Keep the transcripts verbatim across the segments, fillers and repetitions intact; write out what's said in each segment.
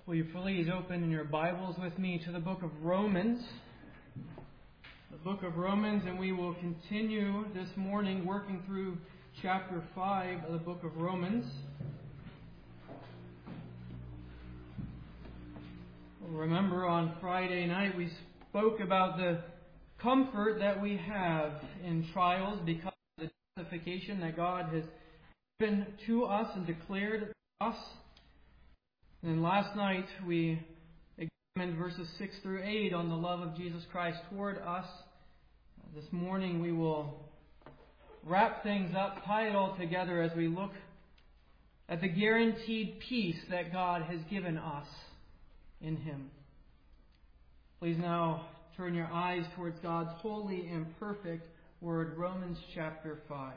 Will you please open your Bibles with me to the book of Romans? The book of Romans, and we will continue this morning working through chapter five of the book of Romans. Remember, on Friday night we spoke about the comfort that we have in trials because of the justification that God has given to us and declared to us. And last night we examined verses six through eight on the love of Jesus Christ toward us. This morning we will wrap things up, tie it all together as we look at the guaranteed peace that God has given us in Him. Please now turn your eyes towards God's holy and perfect word, Romans chapter five.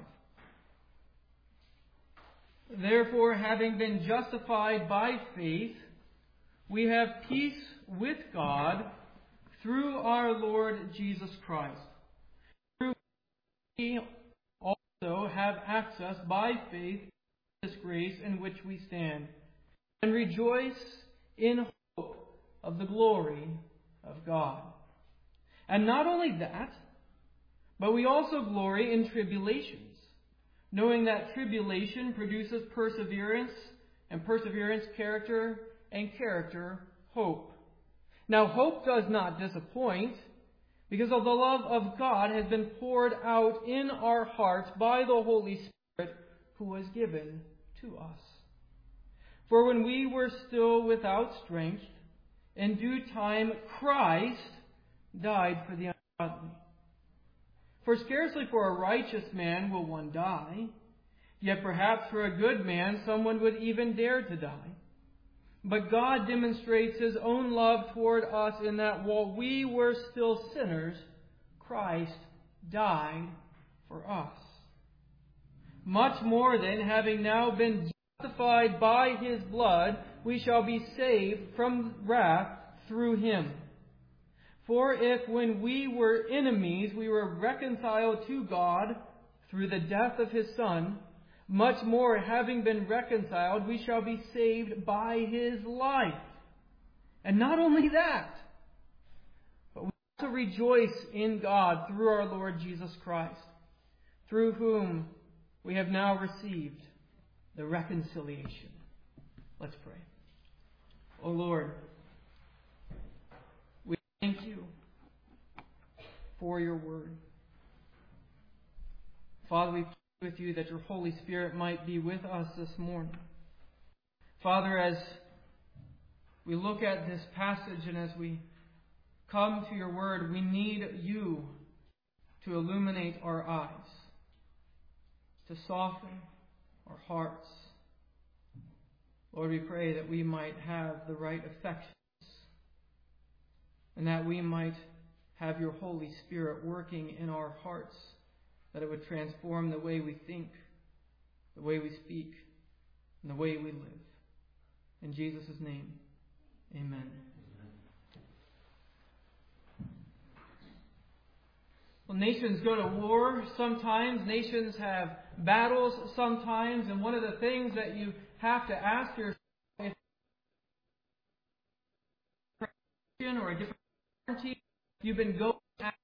Therefore, having been justified by faith, we have peace with God through our Lord Jesus Christ. Through we also have access by faith to this grace in which we stand, and rejoice in hope of the glory of God. And not only that, but we also glory in tribulations, knowing that tribulation produces perseverance, and perseverance character, and character hope. Now hope does not disappoint, because of the love of God has been poured out in our hearts by the Holy Spirit who was given to us. For when we were still without strength, in due time Christ died for the ungodly. For scarcely for a righteous man will one die, yet perhaps for a good man someone would even dare to die. But God demonstrates His own love toward us in that while we were still sinners, Christ died for us. Much more then, having now been justified by His blood, we shall be saved from wrath through Him. For if when we were enemies we were reconciled to God through the death of His Son, much more having been reconciled we shall be saved by His life. And not only that, but we also rejoice in God through our Lord Jesus Christ, through whom we have now received the reconciliation. Let's pray. O Lord, thank you for your word. Father, we pray with you that your Holy Spirit might be with us this morning. Father, as we look at this passage and as we come to your word, we need you to illuminate our eyes, to soften our hearts. Lord, we pray that we might have the right affection, and that we might have your Holy Spirit working in our hearts, that it would transform the way we think, the way we speak, and the way we live. In Jesus' name, amen. Well, nations go to war sometimes. Nations have battles sometimes. And one of the things that you have to ask yourself, if or a different you've been going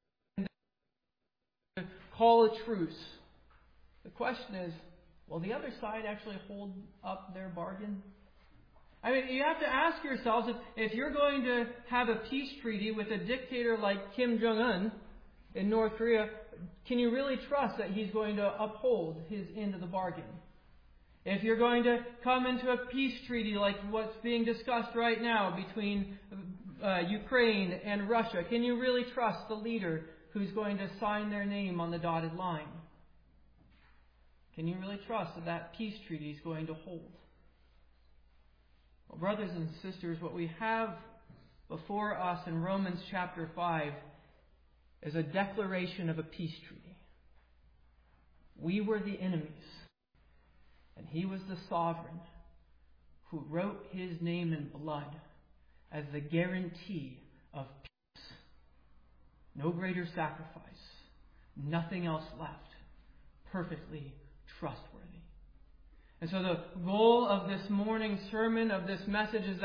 to call a truce. The question is, will the other side actually hold up their bargain? I mean, you have to ask yourselves, if, if you're going to have a peace treaty with a dictator like Kim Jong-un in North Korea, can you really trust that he's going to uphold his end of the bargain? If you're going to come into a peace treaty like what's being discussed right now between Uh, Ukraine and Russia, can you really trust the leader who's going to sign their name on the dotted line? Can you really trust that that peace treaty is going to hold? Well, brothers and sisters, what we have before us in Romans chapter five is a declaration of a peace treaty. We were the enemies, and He was the sovereign who wrote His name in blood as the guarantee of peace. No greater sacrifice. Nothing else left. Perfectly trustworthy. And so the goal of this morning's sermon, of this message, is that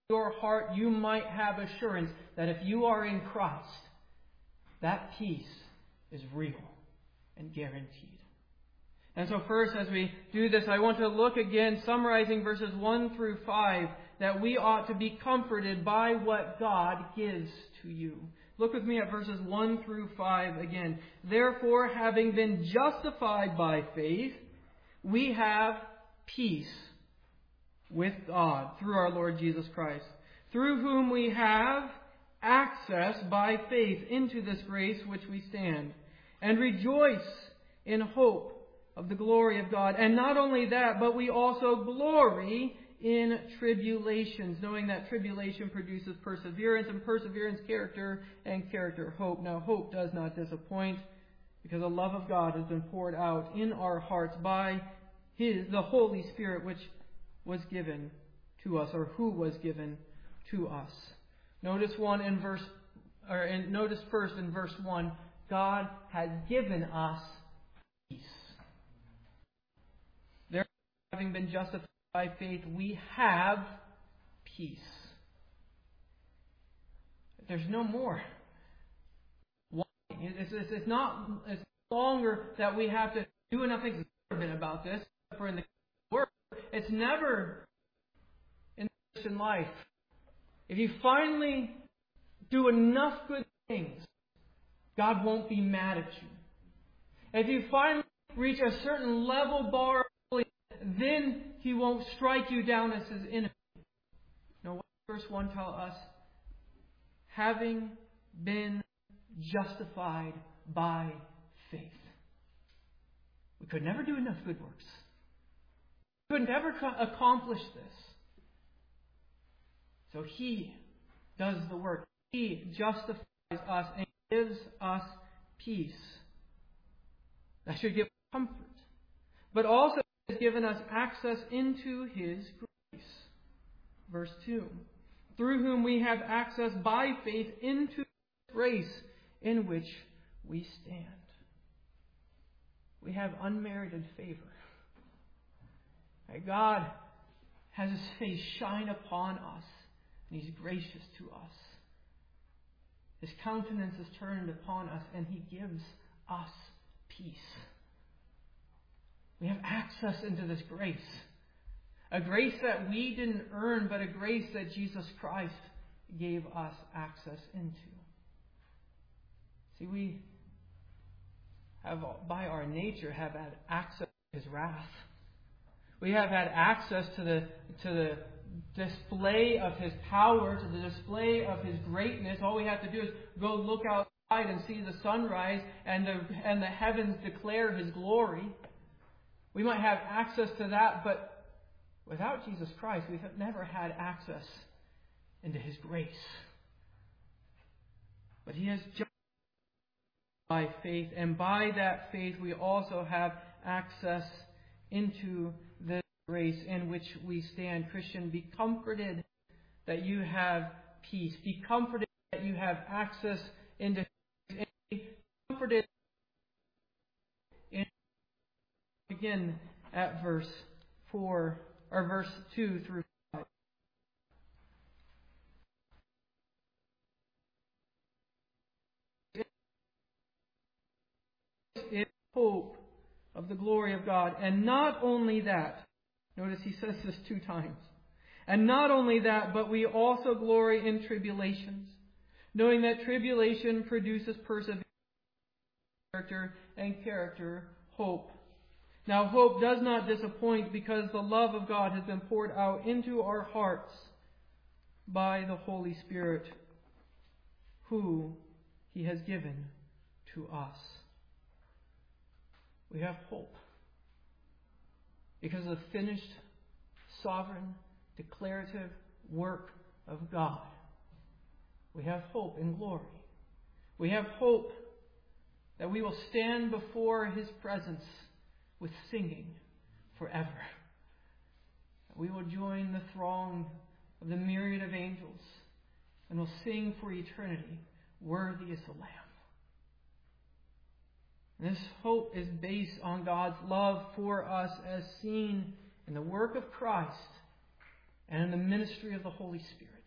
your heart you might have assurance that if you are in Christ, that peace is real and guaranteed. And so first, as we do this, I want to look again, summarizing verses one through five, that we ought to be comforted by what God gives to you. Look with me at verses one through five again. Therefore, having been justified by faith, we have peace with God through our Lord Jesus Christ, through whom we have access by faith into this grace which we stand, and rejoice in hope of the glory of God. And not only that, but we also glory in tribulations, knowing that tribulation produces perseverance, and perseverance character, and character hope. Now hope does not disappoint, because the love of God has been poured out in our hearts by His, the Holy Spirit, which was given to us, or who was given to us. Notice one in verse, or in, notice first in verse one, God has given us peace. Therefore, having been justified by faith, we have peace. There's no more. It's, it's, it's not it's no longer that we have to do enough things. There's never been about this, for in the Word. It's never in the Christian life. If you finally do enough good things, God won't be mad at you. If you finally reach a certain level bar, then He won't strike you down as His enemy. Now, what does verse one tell us? Having been justified by faith. We could never do enough good works. We could never accomplish this. So He does the work. He justifies us and gives us peace. That should give us comfort. But also has given us access into His grace. Verse two. Through whom we have access by faith into grace in which we stand. We have unmerited favor. God has His face shine upon us, and He's gracious to us. His countenance is turned upon us, and He gives us peace. We have access into this grace. A grace that we didn't earn, but a grace that Jesus Christ gave us access into. See, we have, by our nature, have had access to His wrath. We have had access to the to the display of His power, to the display of His greatness. All we have to do is go look outside and see the sunrise and the and the heavens declare His glory. We might have access to that, but without Jesus Christ, we've never had access into His grace. But He has justified by faith, and by that faith we also have access into the grace in which we stand. Christian, be comforted that you have peace. Be comforted that you have access into grace. And be comforted in again at verse four or verse two through five. In hope of the glory of God. And not only that, notice he says this two times. And not only that, but we also glory in tribulations, knowing that tribulation produces perseverance, character, and character, hope. Now hope does not disappoint, because the love of God has been poured out into our hearts by the Holy Spirit, who He has given to us. We have hope because of the finished, sovereign, declarative work of God. We have hope in glory. We have hope that we will stand before His presence with singing forever. We will join the throng of the myriad of angels and will sing for eternity, "Worthy is the Lamb." This hope is based on God's love for us as seen in the work of Christ and in the ministry of the Holy Spirit.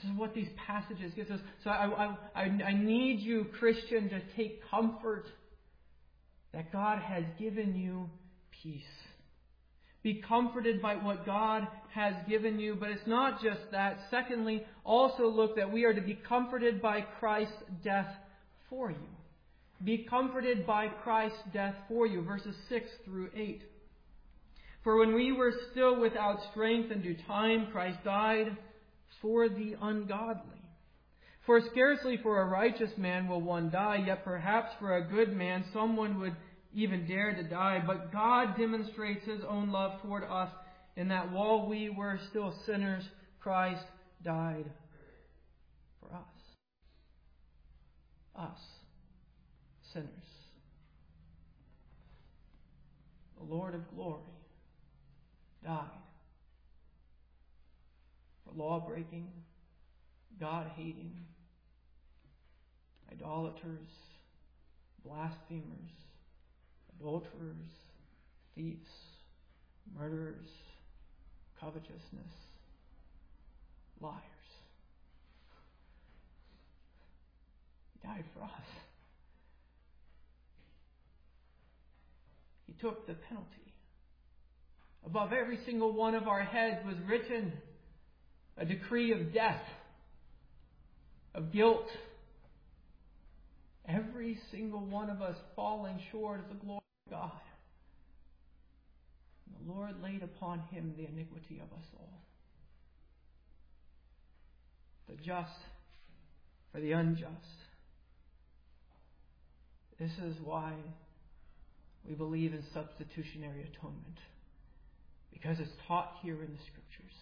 This is what these passages give us. So I, I, I need you, Christian, to take comfort that God has given you peace. Be comforted by what God has given you. But it's not just that. Secondly, also look that we are to be comforted by Christ's death for you. Be comforted by Christ's death for you. Verses six through eight. For when we were still without strength in due time, Christ died for the ungodly. For scarcely for a righteous man will one die, yet perhaps for a good man someone would even dare to die. But God demonstrates His own love toward us in that while we were still sinners, Christ died for us. Us, sinners. The Lord of glory died for law-breaking, God-hating, idolaters, blasphemers, adulterers, thieves, murderers, covetousness, liars. He died for us. He took the penalty. Above every single one of our heads was written a decree of death, of guilt. Every single one of us falling short of the glory of God. And the Lord laid upon Him the iniquity of us all. The just for the unjust. This is why we believe in substitutionary atonement. Because it's taught here in the Scriptures.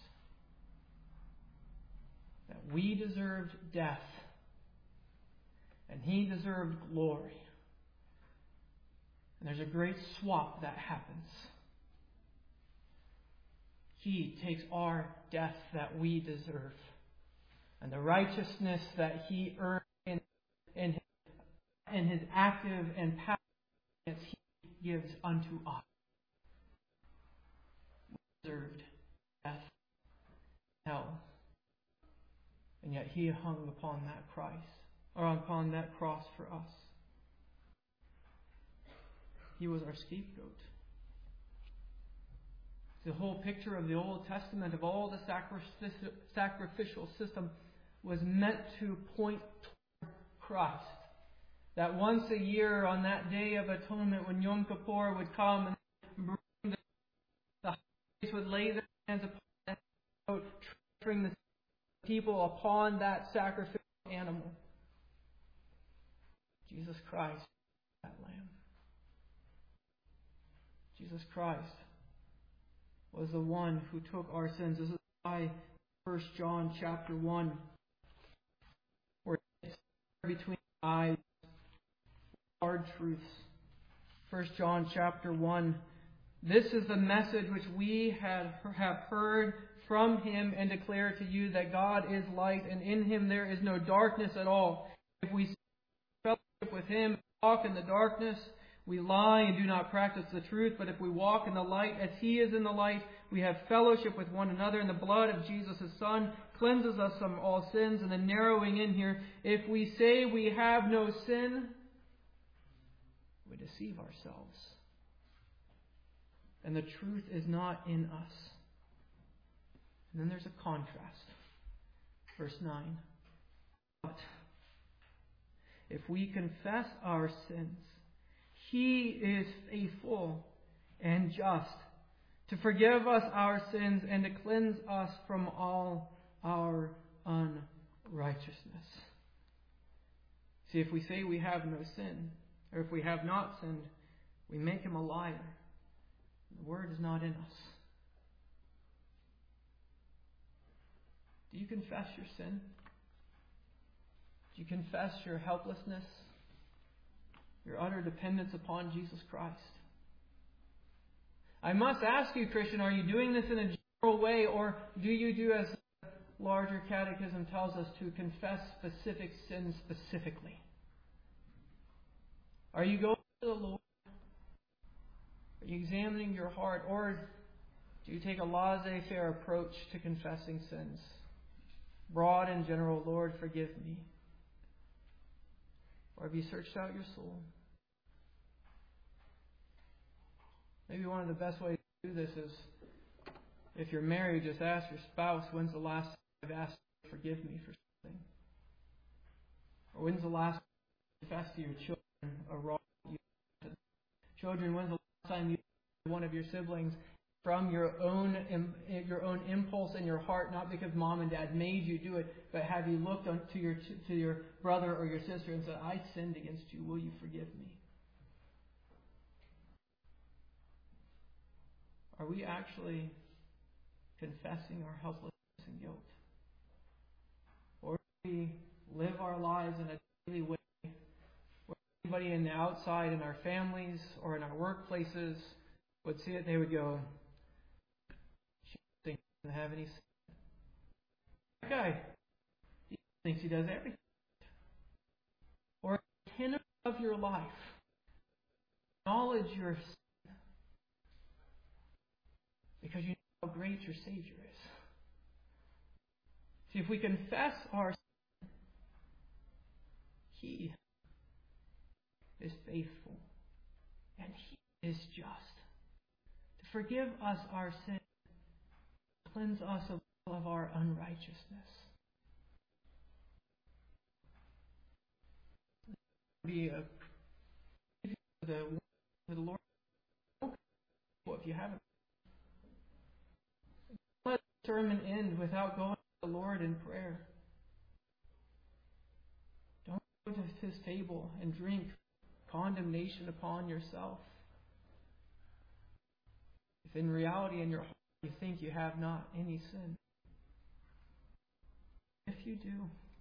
That we deserved death. And He deserved glory. And there's a great swap that happens. He takes our death that we deserve. And the righteousness that He earned in, in, his, in His active and passive He gives unto us. Deserved death, hell, and yet He hung upon that Christ, or upon that cross for us. He was our scapegoat. The whole picture of the Old Testament of all the sacrificial system was meant to point toward Christ. That once a year on that Day of Atonement, when Yom Kippur would come and bring would lay their hands upon that, transferring the people upon that sacrificial animal. Jesus Christ, that Lamb. Jesus Christ was the one who took our sins. This is why First John chapter one, where it's between eyes, hard truths. First John chapter one. This is the message which we have heard from Him and declare to you, that God is light, and in Him there is no darkness at all. If we fellowship with Him, walk in the darkness, we lie and do not practice the truth. But if we walk in the light as He is in the light, we have fellowship with one another, and the blood of Jesus, His Son, cleanses us from all sins. And the narrowing in here, if we say we have no sin, we deceive ourselves. And the truth is not in us. And then there's a contrast. Verse nine. But if we confess our sins, He is faithful and just to forgive us our sins and to cleanse us from all our unrighteousness. See, if we say we have no sin, or if we have not sinned, we make Him a liar. The Word is not in us. Do you confess your sin? Do you confess your helplessness? Your utter dependence upon Jesus Christ? I must ask you, Christian, are you doing this in a general way, or do you do as the larger catechism tells us, to confess specific sins specifically? Are you going to the Lord? Are you examining your heart, or do you take a laissez-faire approach to confessing sins? broad and general, Lord, forgive me? Or have you searched out your soul? Maybe one of the best ways to do this is, if you're married, just ask your spouse, when's the last time I've asked you to forgive me for something? Or when's the last time you confessed to your children a wrong you did? Children, when's the last time you one of your siblings from your own your own impulse in your heart, not because mom and dad made you do it, but have you looked on to your to your brother or your sister and said, I sinned against you, will you forgive me? Are we actually confessing our helplessness and guilt? Or do we live our lives in a daily way where anybody in the outside, in our families or in our workplaces, would see it, they would go, she doesn't have any sin. That guy, he thinks he does everything. Or at the end of your life, acknowledge your sin because you know how great your Savior is. See, if we confess our sin, He is faithful and He is just to forgive us our sin, cleanse us of all of our unrighteousness. Be a the the Lord. If you haven't, let the sermon end without going to the Lord in prayer. Don't go to His table and drink condemnation upon yourself. If in reality in your heart you think you have not any sin. If you do,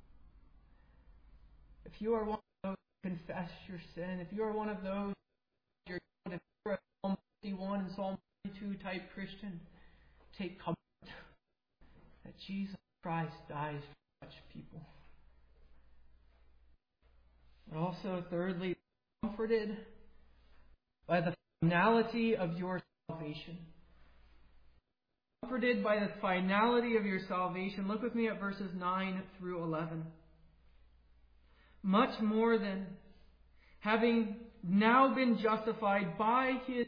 if you are one of those who confess your sin, if you are one of those, you're, if you're a Psalm fifty-one and Psalm fifty-two type Christian, take comfort that Jesus Christ dies for such people. But also, thirdly, comforted by the finality of your salvation. Comforted by the finality of your salvation. Look with me at verses nine through eleven. Much more than having now been justified by His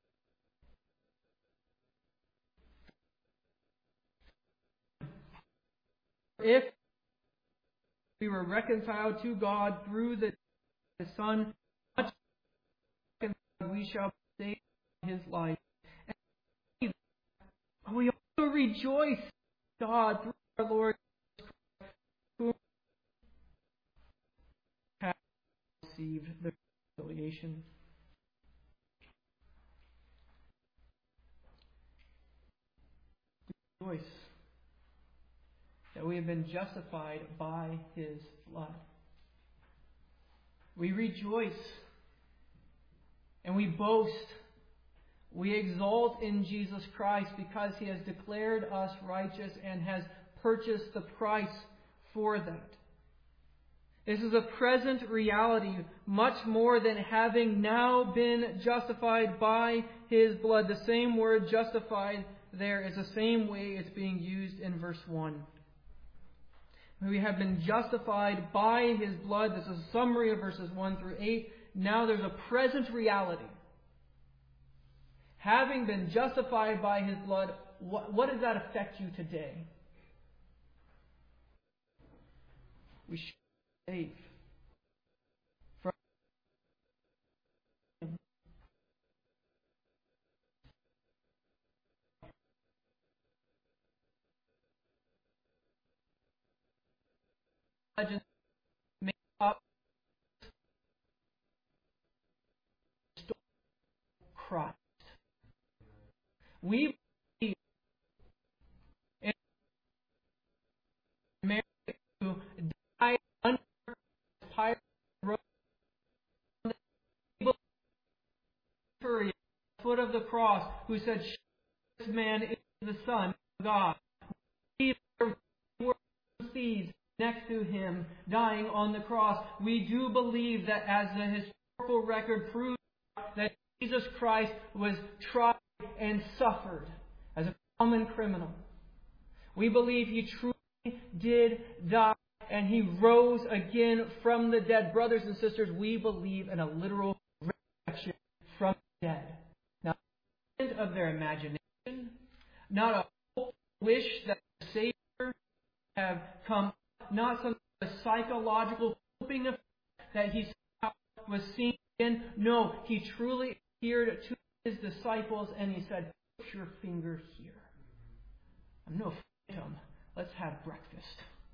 if we were reconciled to God through the, the Son, much more we shall save His life. And we also rejoice, God, through our Lord, who has received the reconciliation. Rejoice that we have been justified by His blood. We rejoice and we boast. We exalt in Jesus Christ because He has declared us righteous and has purchased the price for that. This is a present reality, much more than having now been justified by His blood. The same word justified there is the same way it's being used in verse one. We have been justified by His blood. This is a summary of verses one through eight. Now there's a present reality. Having been justified by His blood, what, what does that affect you today? We should save from Him. Legends make up Christ. We believe in Mary who died under Pilate road on the foot of the cross, who said, "This man is the Son of God." We were seeds next to Him, dying on the cross. We do believe that, as the historical record proves, that Jesus Christ was tried and suffered as a common criminal. We believe He truly did die and He rose again from the dead. Brothers and sisters, we believe in a literal resurrection from the dead. Not of their imagination, not a hope, wish that the Savior have come, not some psychological hoping effect that He was seen in. No, He truly appeared to His disciples and He said, "Put your finger here. I'm no phantom. Let's have breakfast."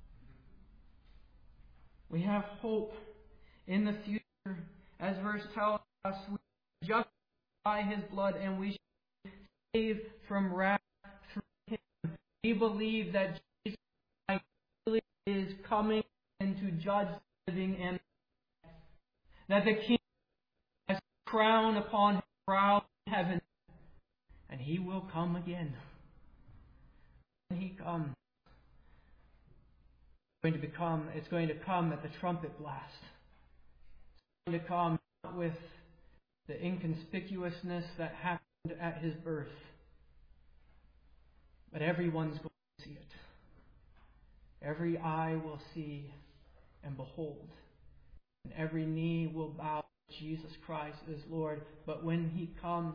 We have hope in the future. As verse tells us, we are justified by His blood and we shall be saved from wrath through Him. We believe that Jesus really is coming and to judge the living and the dead. That the King has a crown upon His brow in heaven, and He will come again. When He comes, it's going to become, it's going to come at the trumpet blast. It's going to come not with the inconspicuousness that happened at His birth, but everyone's going to see it. Every eye will see and behold, and every knee will bow that Jesus Christ is Lord. But when He comes,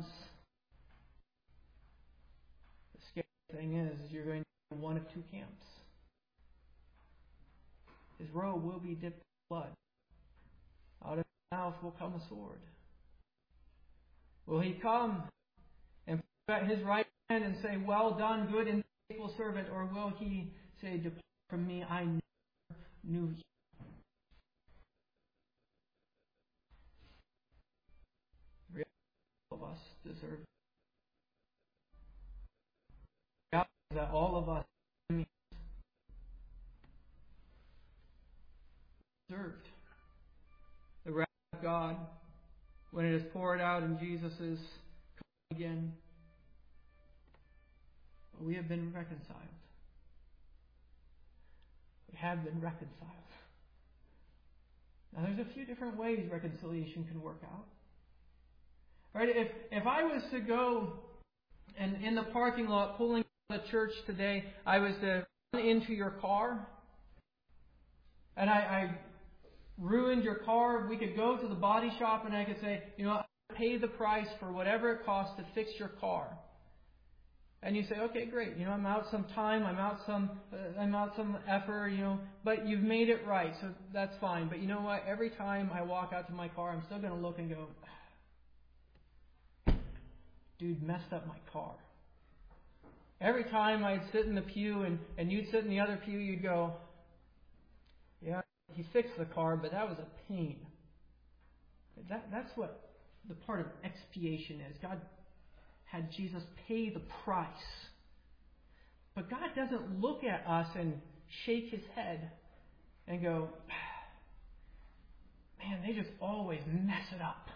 the scary thing is, is you're going to be in one of two camps. His robe will be dipped in blood. Out of His mouth will come a sword. Will He come and put at His right hand and say, "Well done, good and faithful servant," or will He say, "Depart from me, I never knew you"? Really, all of us deserve it. God, that all of us deserved the wrath of God when it is poured out in Jesus' coming again. But we have been reconciled. We have been reconciled. Now there's a few different ways reconciliation can work out. Right? If if I was to go and in the parking lot pulling out of the church today, I was to run into your car, and I, I ruined your car, we could go to the body shop and I could say, you know, I'll pay the price for whatever it costs to fix your car. And you say, okay, great. You know, I'm out some time, I'm out some, uh, I'm out some effort, you know, but you've made it right, so that's fine. But you know what? Every time I walk out to my car, I'm still going to look and go, dude messed up my car. Every time I'd sit in the pew and, and you'd sit in the other pew, you'd go, yeah, he fixed the car, but that was a pain. That, that's what the part of expiation is. God had Jesus pay the price. But God doesn't look at us and shake His head and go, man, they just always mess it up.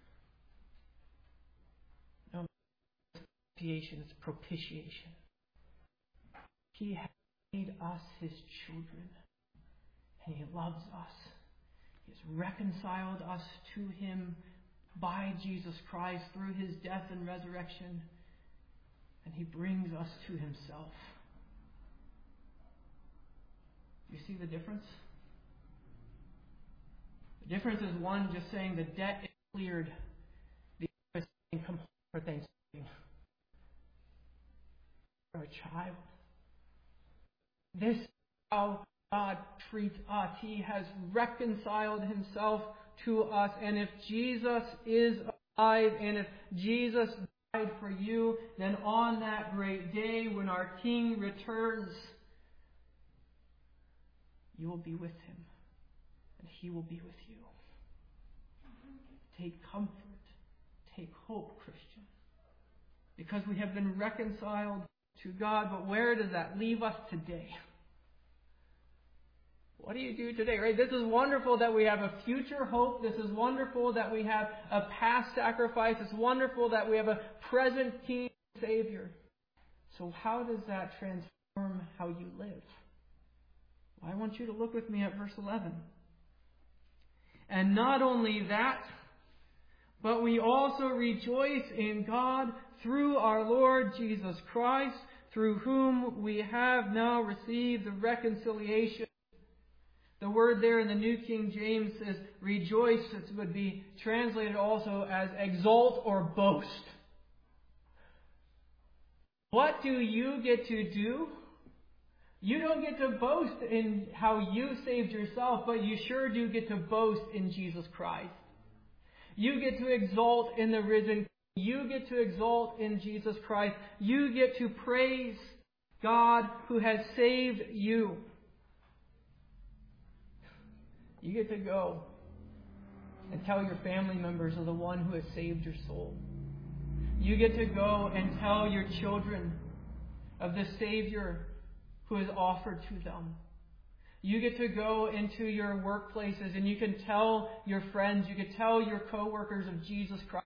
No, expiation is propitiation. He has made us His children. And He loves us. He has reconciled us to Him by Jesus Christ through His death and resurrection. And He brings us to Himself. You see the difference? The difference is one just saying the debt is cleared. The other is saying come home for Thanksgiving. You're a child. This is how God treats us. He has reconciled Himself to us. And if Jesus is alive and if Jesus died for you, then on that great day when our King returns, you will be with Him. And He will be with you. Take comfort. Take hope, Christian. Because we have been reconciled to God. But where does that leave us today? What do you do today? Right? This is wonderful that we have a future hope. This is wonderful that we have a past sacrifice. It's wonderful that we have a present King and Savior. So how does that transform how you live? Well, I want you to look with me at verse eleven. And not only that, but we also rejoice in God through our Lord Jesus Christ, through through whom we have now received the reconciliation. The word there in the New King James says rejoice. It would be translated also as exult or boast. What do you get to do? You don't get to boast in how you saved yourself, but you sure do get to boast in Jesus Christ. You get to exalt in the risen King. You get to exalt in Jesus Christ. You get to praise God who has saved you. You get to go and tell your family members of the one who has saved your soul. You get to go and tell your children of the Savior who is offered to them. You get to go into your workplaces and you can tell your friends, you can tell your coworkers of Jesus Christ.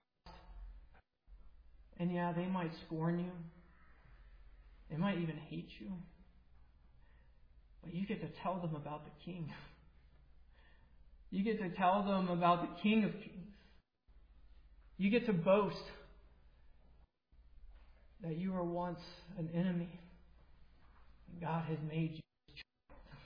And yeah, they might scorn you. They might even hate you. But you get to tell them about the King. You get to tell them about the King of Kings. You get to boast that you were once an enemy. And God has made you his child.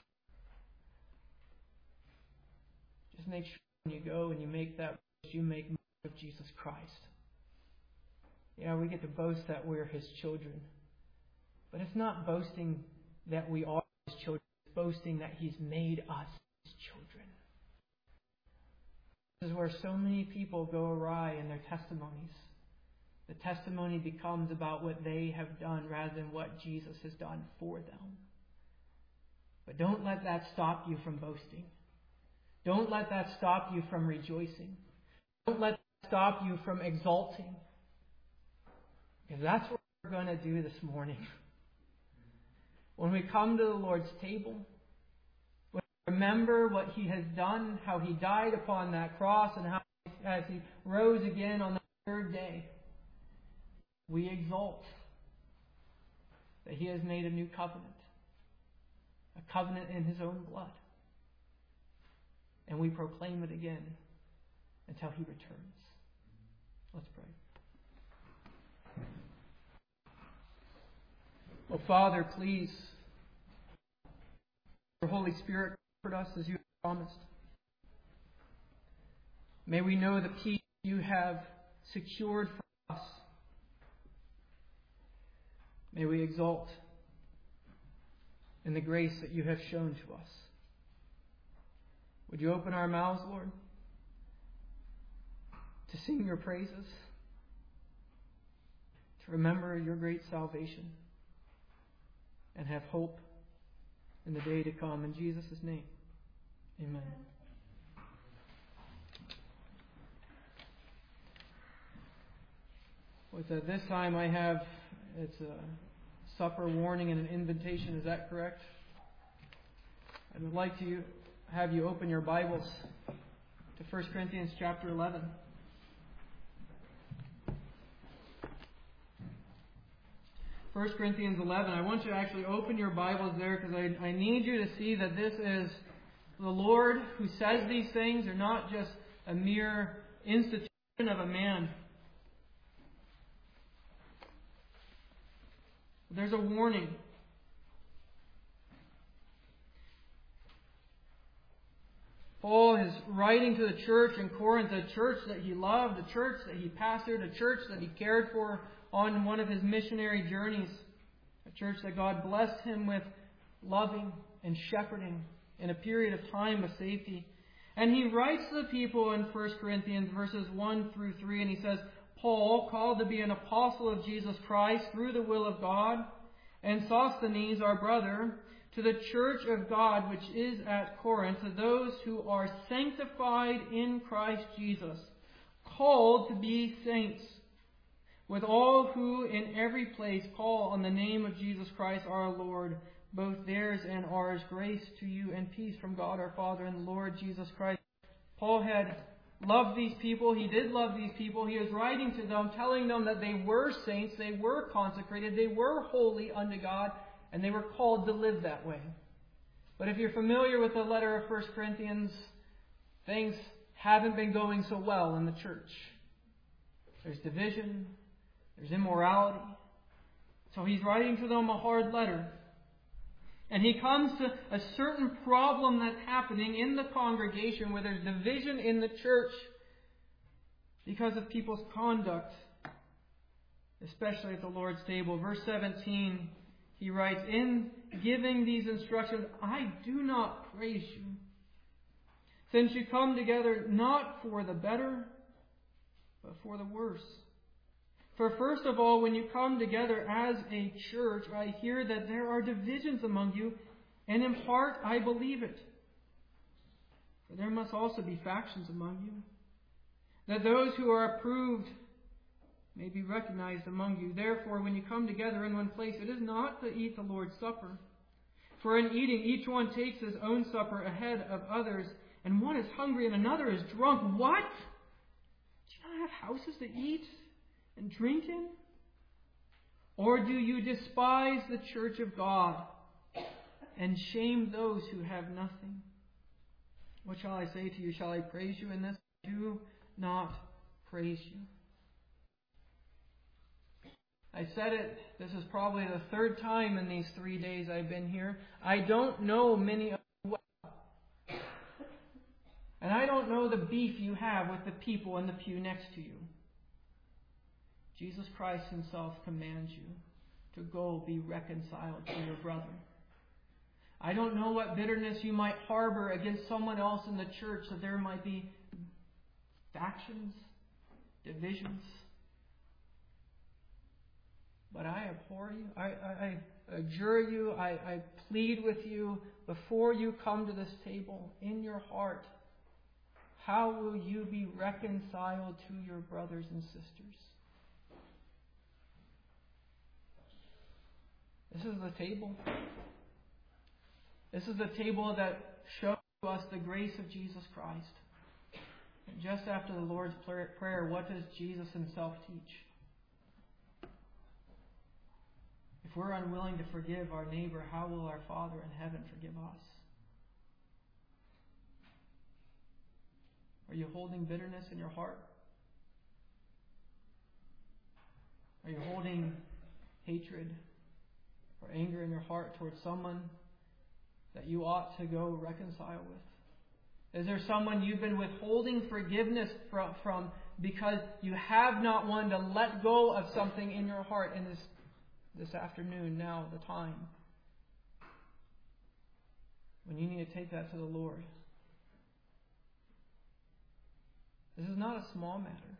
Just make sure when you go and you make that boast, you make much of Jesus Christ. Yeah, we get to boast that we're His children. But it's not boasting that we are His children. It's boasting that He's made us His children. This is where so many people go awry in their testimonies. The testimony becomes about what they have done rather than what Jesus has done for them. But don't let that stop you from boasting. Don't let that stop you from rejoicing. Don't let that stop you from exalting. Because that's what we're going to do this morning. When we come to the Lord's table, when we remember what He has done, how He died upon that cross, and how as He rose again on the third day, we exalt that He has made a new covenant, a covenant in His own blood. And we proclaim it again until He returns. Let's pray. Oh, Father, please, your Holy Spirit, comfort us as you have promised. May we know the peace you have secured for us. May we exult in the grace that you have shown to us. Would you open our mouths, Lord, to sing your praises, to remember your great salvation, and have hope in the day to come. In Jesus' name, amen. With uh, this time I have, it's a supper warning and an invitation. Is that correct? I would like to have you open your Bibles to First Corinthians chapter eleven. First Corinthians eleven. I want you to actually open your Bibles there because I, I need you to see that this is the Lord who says these things. They're not just a mere institution of a man. There's a warning. Paul is writing to the church in Corinth, a church that he loved, a church that he pastored, a church that he cared for on one of his missionary journeys. A church that God blessed him with loving and shepherding in a period of time of safety. And he writes to the people in First Corinthians verses one through three, and he says, Paul, called to be an apostle of Jesus Christ through the will of God, and Sosthenes, our brother, to the church of God which is at Corinth, to those who are sanctified in Christ Jesus, called to be saints, with all who in every place call on the name of Jesus Christ our Lord, both theirs and ours, grace to you and peace from God our Father and the Lord Jesus Christ. Paul had loved these people. He did love these people. He was writing to them, telling them that they were saints, they were consecrated, they were holy unto God, and they were called to live that way. But if you're familiar with the letter of First Corinthians, things haven't been going so well in the church. There's division, there's immorality, So he's writing to them a hard letter. And he comes to a certain problem that's happening in the congregation where there's division in the church because of people's conduct, especially at the Lord's table. Verse seventeen, he writes, "In giving these instructions, I do not praise you, since you come together not for the better, but for the worse. For first of all, when you come together as a church, I hear that there are divisions among you, and in part I believe it. For there must also be factions among you, that those who are approved may be recognized among you. Therefore, when you come together in one place, it is not to eat the Lord's Supper. For in eating, each one takes his own supper ahead of others, and one is hungry and another is drunk." What? Do you not have houses to eat and drink in? Or do you despise the church of God and shame those who have nothing? What shall I say to you? Shall I praise you in this? I do not praise you. I said it, this is probably the third time in these three days I've been here. I don't know many of you well. And I don't know the beef you have with the people in the pew next to you. Jesus Christ himself commands you to go be reconciled to your brother. I don't know what bitterness you might harbor against someone else in the church, that there might be factions, divisions. But I abhor you. I, I, I adjure you. I, I plead with you before you come to this table in your heart. How will you be reconciled to your brothers and sisters? This is the table. This is the table that shows us the grace of Jesus Christ. And just after the Lord's Prayer, what does Jesus himself teach? If we're unwilling to forgive our neighbor, how will our Father in heaven forgive us? Are you holding bitterness in your heart? Are you holding hatred or anger in your heart towards someone that you ought to go reconcile with? Is there someone you've been withholding forgiveness from, from because you have not wanted to let go of something in your heart in this, this afternoon, now, the time, when you need to take that to the Lord? This is not a small matter.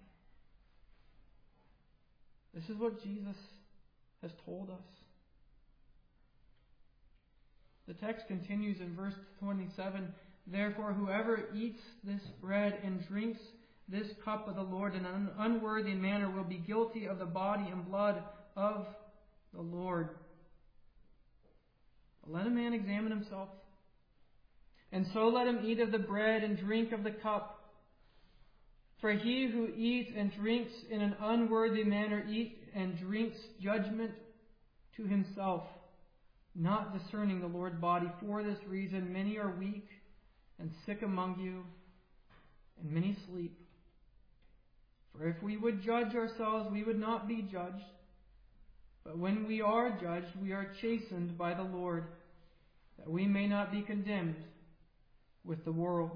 This is what Jesus has told us. The text continues in verse twenty-seven. "Therefore, whoever eats this bread and drinks this cup of the Lord in an unworthy manner will be guilty of the body and blood of the Lord. Let a man examine himself, and so let him eat of the bread and drink of the cup. For he who eats and drinks in an unworthy manner eats and drinks judgment to himself, not discerning the Lord's body. For this reason many are weak and sick among you, and many sleep. For if we would judge ourselves, we would not be judged. But when we are judged, we are chastened by the Lord, that we may not be condemned with the world."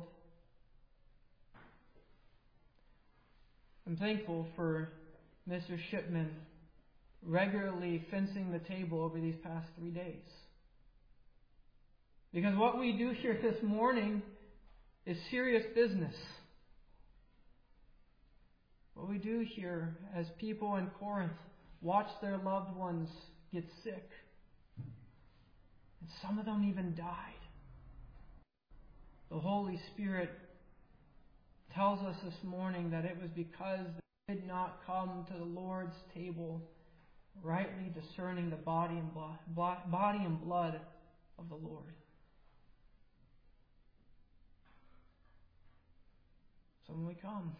I'm thankful for Mister Shipman regularly fencing the table over these past three days. Because what we do here this morning is serious business. What we do here as people in Corinth watch their loved ones get sick. And some of them even died. The Holy Spirit tells us this morning that it was because they did not come to the Lord's table rightly discerning the body and blood, body and blood of the Lord. So when we come,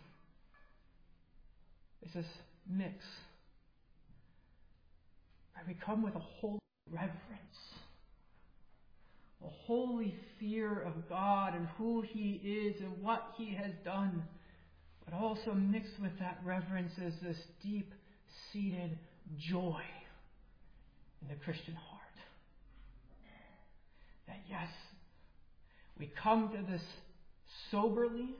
it's this mix. We come with a holy reverence, a holy fear of God and who He is and what He has done. But also mixed with that reverence is this deep-seated joy in the Christian heart. That yes, we come to this soberly,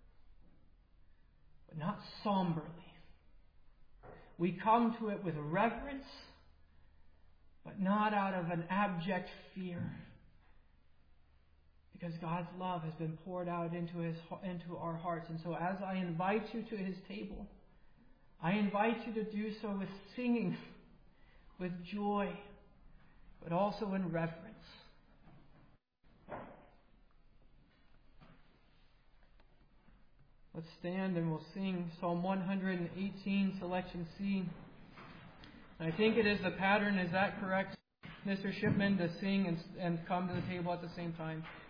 but not somberly. We come to it with reverence, but not out of an abject fear. Because God's love has been poured out into his into our hearts. And so as I invite you to his table, I invite you to do so with singing, with joy, but also in reverence. Let's stand and we'll sing Psalm one eighteen, selection C. I think it is the pattern. Is that correct, Mister Shipman, to sing and, and come to the table at the same time?